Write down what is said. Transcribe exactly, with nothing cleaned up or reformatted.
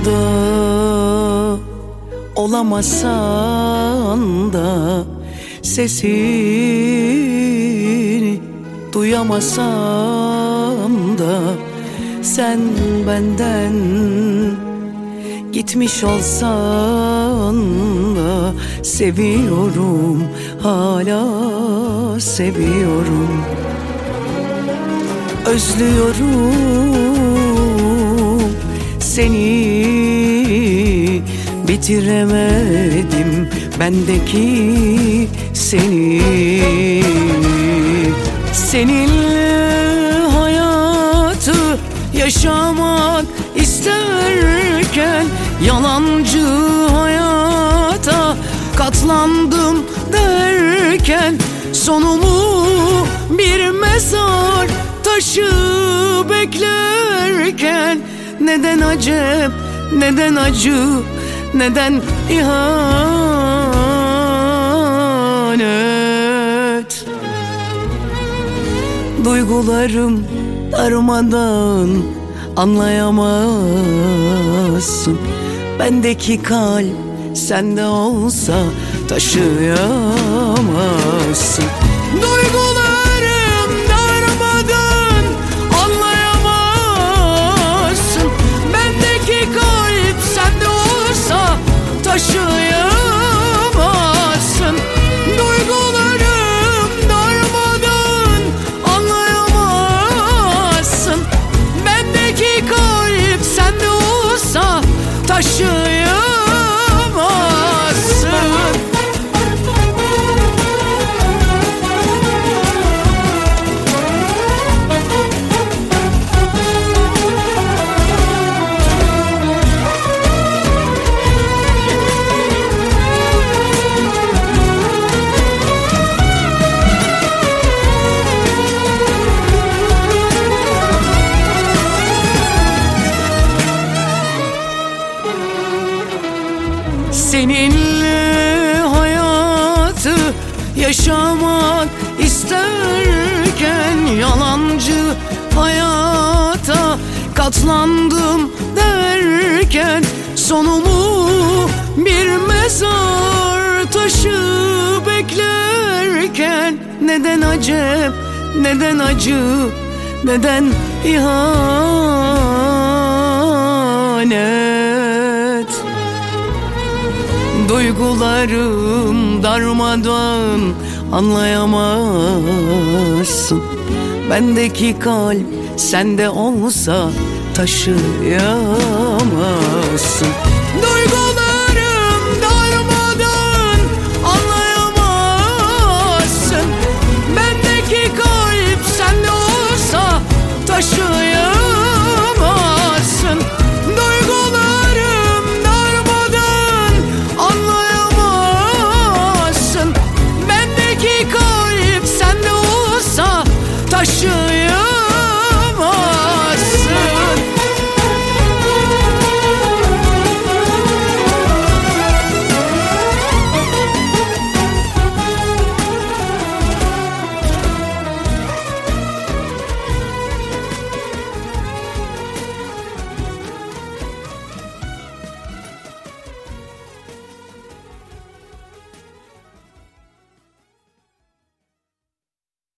yanımda olamasan da, sesini duyamasam da, sen benden gitmiş olsan da, seviyorum, hala seviyorum. Özlüyorum seni, bitiremedim bendeki seni. Seninle hayatı yaşamak isterken, yalancı hayata katlandım derken, sonumu bir mezar taşı beklerken, neden acep, neden acı, neden ihanet? Duygularım darmadan, anlayamazsın. Bendeki kalp sende olsa taşıyamazsın. Duygularım darmadan, anlayamazsın. Bendeki kalp sende olsa taşıyamazsın. Duygularım darmadan, anlayamazsın. Bendeki kalp sende olsa taşıyamazsın. Seninle hayatı yaşamak isterken, yalancı hayata katlandım derken, sonumu bir mezar taşı beklerken, neden acep, neden acı, neden ihanet? Duygularım darmadan, anlayamazsın. Bendeki kalp sende olsa taşıyamazsın.